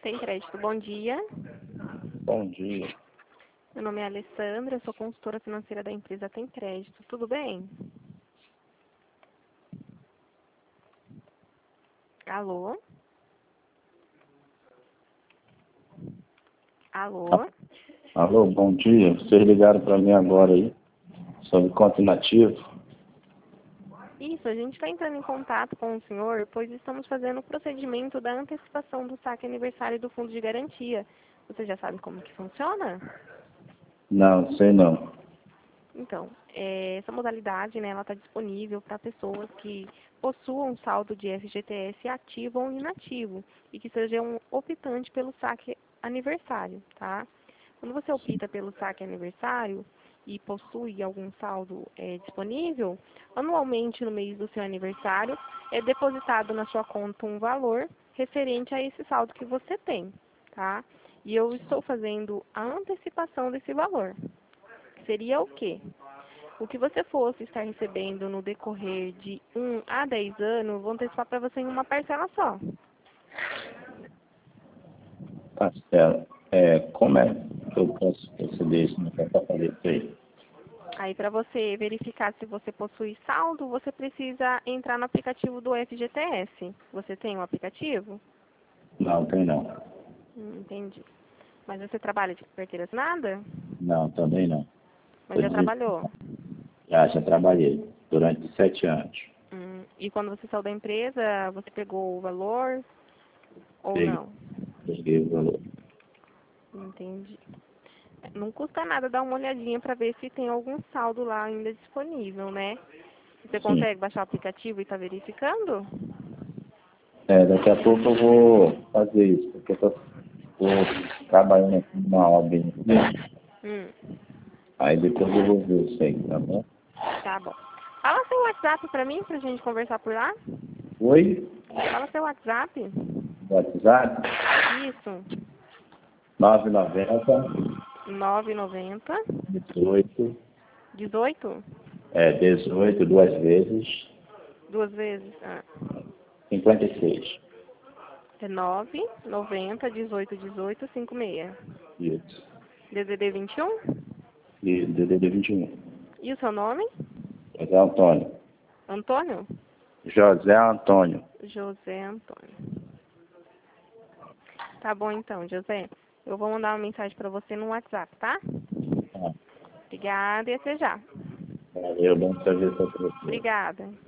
Tem Crédito, bom dia. Bom dia. Meu nome é Alessandra, eu sou consultora financeira da empresa Tem Crédito. Tudo bem? Alô? Alô? Alô, bom dia. Vocês ligaram para mim agora aí sobre conta inativa. Isso, a gente está entrando em contato com o senhor, pois estamos fazendo o procedimento da antecipação do saque aniversário do Fundo de Garantia. Você já sabe como que funciona? Não, sei não. Então, essa modalidade, né, ela está disponível para pessoas que possuam saldo de FGTS ativo ou inativo e que sejam optantes pelo saque aniversário, tá? Quando você opta pelo saque aniversário e possui algum saldo disponível, anualmente no mês do seu aniversário é depositado na sua conta um valor referente a esse saldo que você tem, tá? E eu estou fazendo a antecipação desse valor. Seria o quê? O que você fosse estar recebendo no decorrer de 1 a 10 anos, vão antecipar para você em uma parcela só. Marcelo, como é que eu posso proceder isso? Não quero fazer isso aí. Aí, para você verificar se você possui saldo, você precisa entrar no aplicativo do FGTS. Você tem um aplicativo? Não, tem não. Entendi. Mas você trabalha de carteira assinada? Não, também não. Mas já trabalhou? Já trabalhei durante 7 anos. E quando você saiu da empresa, você pegou o valor ou não? Peguei o valor. Entendi. Não custa nada dar uma olhadinha para ver se tem algum saldo lá ainda disponível, né? Você Sim. consegue baixar o aplicativo e tá verificando? Daqui a pouco eu vou fazer isso, porque eu tô trabalhando aqui numa obra aqui. Hum, Aí depois eu vou ver isso aí, tá bom? tá bom. Fala seu WhatsApp pra mim, pra gente conversar por lá. Oi? Fala seu WhatsApp. WhatsApp? Isso. 990 990 18 18? 18 duas vezes, Duas vezes. 56. É 990 18 18 56. Isso. DDD 21? E DDD 21. E o seu nome? José Antônio. Antônio? José Antônio. José Antônio. Tá bom então, José. Eu vou mandar uma mensagem pra você no WhatsApp, tá? Ah, Obrigada e até já. valeu, bom saber sobre você. Obrigada.